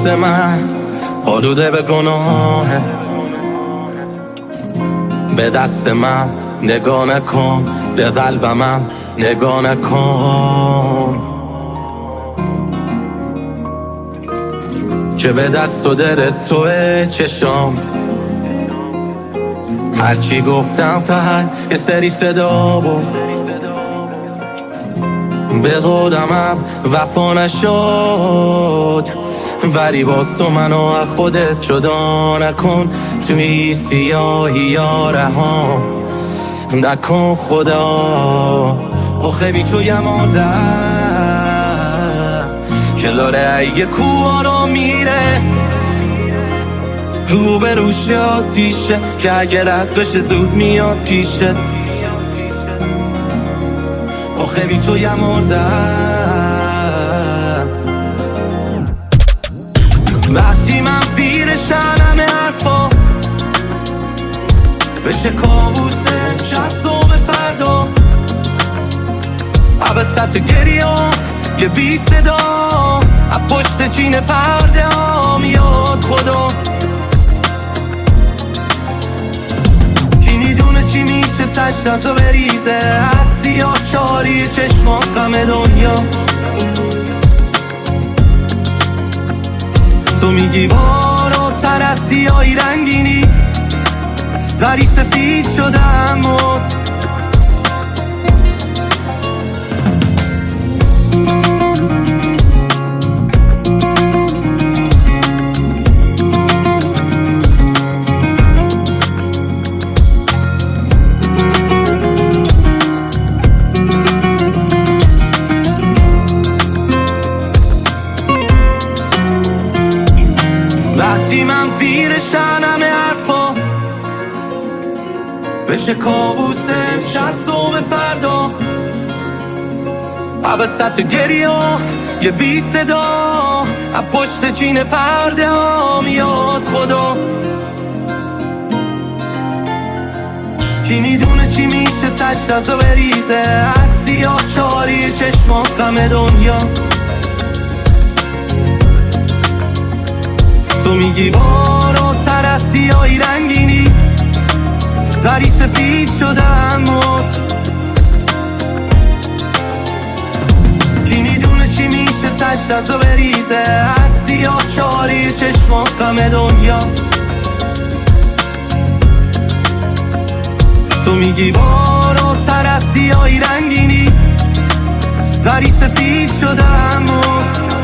دست من آلوده به گناهه، به دست من نگاه نکن، به قلبم نگاه نکن که به دست و دل توه چشام. هرچی گفتم فقط یه سری صدا بود، به قولمم وفا نشد، ولی باز تو منو از خودت جدا نکن. توی سیاهی یا رها نکن خدا. آخه بی تو یه مردم که لاره یه کوه میره، رو به روش آتیشه که اگه رد بشه زود میاد پیشه. آخه بی تو یه مردم. وقتی من فیرشم همه حرفا بشه کابوسه شست و به فردا، عبست گریه یه بی صدا از پشت چین پرده ها میاد خدا. کی میدونه چی میشه تش نزو بریزه از سیاه چاری چشمان غم دنیا. تو میگی بالاتر از سیاهی رنگینی، ولی سفید شدم موت. وقتی من فیرشم همه حرفا بشه کابوسه شست و به فردا، عبست گریه یه بی صدا از پشت چین پرده ها میاد خدا. کی میدونه چی میشه تش نزو بریزه از سیاه چاری چشمان غم دنیا. تو میگی بالاتر از سیاهی رنگینی، ولی سفید شدم موت. کی میدونه چی میشه تش نزو بریزه از سیاه چاری چشمان غم دنیا. تو میگی بالاتر از سیاهی رنگینی، ولی سفید شدم موت.